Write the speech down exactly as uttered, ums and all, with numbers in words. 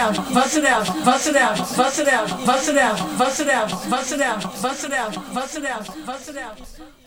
out, bust it out, bust it out, bust it out, bust it out, bust it out, bust it out, bust it out, bust it out, bust it out, bust it out.